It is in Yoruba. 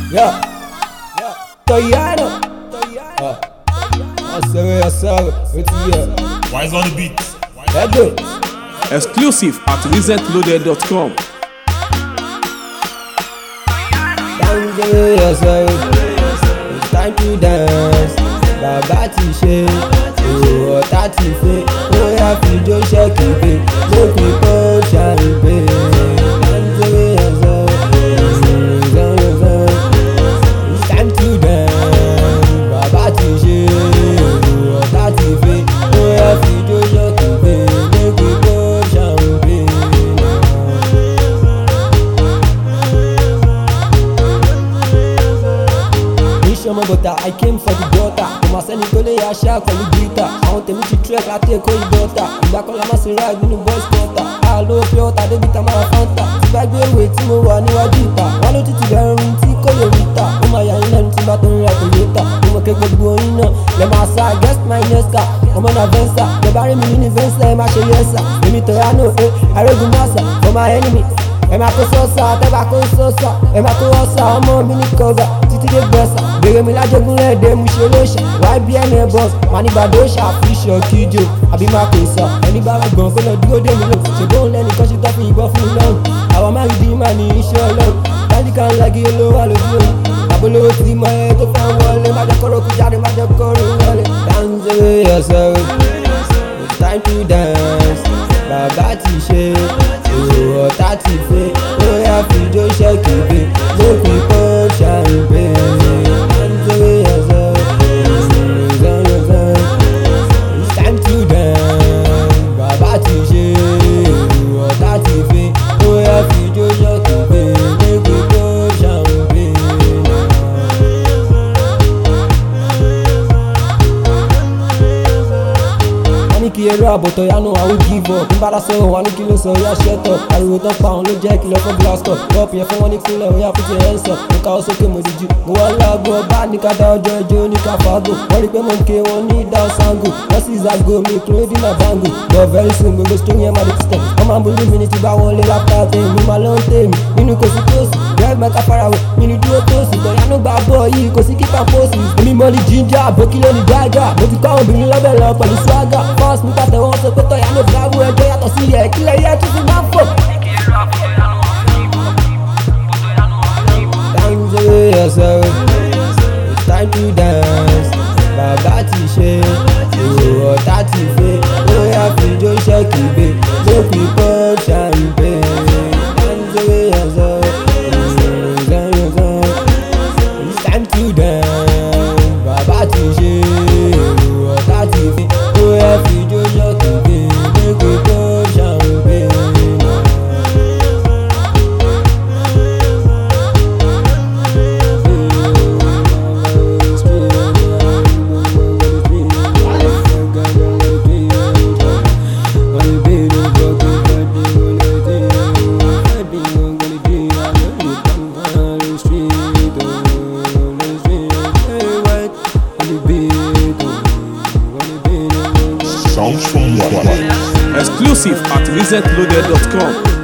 Yeah, Toyano. I saw it. Wise on the beat. Let's go. Exclusive at resetloaded.com. It's time to dance. Bàbá ti ṣe, ọ̀tá ti fẹ́. Bóyá fìjó ṣẹ́kì pé, lókè kó ṣàǹpé. It's time to dance. Bàbá ti ṣe, ọ̀tá ti fẹ́. Bóyá fìjó ṣẹ́kì pé, lókè kó ṣàǹpé. Ọmọ bọ̀tà, I came for the daughter. Kò máa sẹ́ni tó lè yá aṣá pẹ̀lú glitter. Àwọn tèmi ti trek láti Èkó ìdọ́ta. Ìgbà kan la máa ṣe ride nínú boys quarter. Àlọ́ pure water débi tá máa fanta. Tí bá gbé ìwé tí mo wà níwájú ìta. Wọ́n ló títí ẹrun tí kò lè rí ta. Ó máa yà yín lẹ́nu tí bá tó ń ra Toyota. Mo mọ̀ pé gbogbo yín náà lè máa sá against my next car. Ọmọ náà Venza, lè bá rí mi ní Venza, ẹ máa ṣe yẹ́sà. Èmi Toyano, arógun mọ́sà, for my enemy. Ẹ máa kó sọ́sà, tẹ́bà kó sọ́sà. Ẹ máa kó ọ̀sà, ọmọ mi ní kọ́gà. Títí dé gbẹ̀sà, bèrè mi lájogún lẹ́ẹ̀dẹ́ mu ṣe lóṣà. YBN boss, máa ní gbàdó ṣàfihàn kíjò. Àbí máa kò sọ, ẹni bá wẹ̀ gbọ̀n kó lọ dúró dé mi lò. Ṣègbóhùn lẹ́nu kan ṣe tọ́ fi ìbọn fún mi lọ́rùn. Àwọn máa ń di máa ní iṣẹ́ ọlọ́run. Dájú kan lági olówó àlòjù òyìn. Àbólówó ti mọ ẹ tó fẹ́ wọlé. Má jẹ́ kọ́rọ́ kú jáde, má jẹ́ kọ́rọ́ wọlé. Dance away yourself, it's time to dance. Bàbá ti ṣe, ọ̀tá ti fẹ́. Bóyá fìjó ṣẹ́kì pé, lókè kó ṣàǹpé. Dance away yourself, it's time to dance. Bàbá ti ṣe, ọ̀tá ti fẹ́. Bóyá fìjó ṣẹ́kì pé, lókè kó ṣàǹpé. Kí ẹrọ àbọ̀ Toyano I will give up. Nbára sọ wà ní kí ló sọ yá ṣẹ́tọ̀. Ariwo tán pa òun ló jẹ́ kìlọ̀ fún blastọ̀. Bọ́ọ̀pù yẹn fún wọn ní kílẹ̀ òyà fún ti ẹ̀ ń sọ. Mo ká ọ sókè mo ti jù. Mo wá láago ọba ní ká dá ọjọ́ ẹjọ́ ní ká fàágò. Wọ́n rí pé mo ń ké wọn ní down sango. Wọ́n sì zago mi clothing na bango. But very soon gbogbo string yẹn máa di títẹ̀. Wọ́n máa ń bolú mi ní ti bá wọn lé lápá tèmi. Máa lọ ń tèmi nínú kòsí tóòsì. Drive my car far away nínú dúró tóòsì. Toyano gba bọ́ọ̀ yìí kò sí kíkà pósì. Èmi mọ ní ginger àbókí lónìí dáìgà. Mo ti kọ́ àwọn obìnrin lọ́bẹ̀ lọ pẹ̀lú swagger. First mi kàtẹ́ wọ́n sọ pé Toyano fúláwù ẹjọ́ yàtọ̀ sí ẹ̀ kílẹ̀ yẹ tún fi máa ń fò. Dance away yourself, it's time to dance. Bàbá ti ṣe, ọ̀tá ti fẹ́. Bóyá fìjó ṣẹ́kì pé, lókè kó ṣàǹpé. Dance away yourself, it's time to dance. Bàbá ti ṣe, ọ̀tá ti fẹ́. Bóyá fìjó ṣẹ́kì pé, lókè kó ṣàǹpé. Exclusive at resetloaded.com.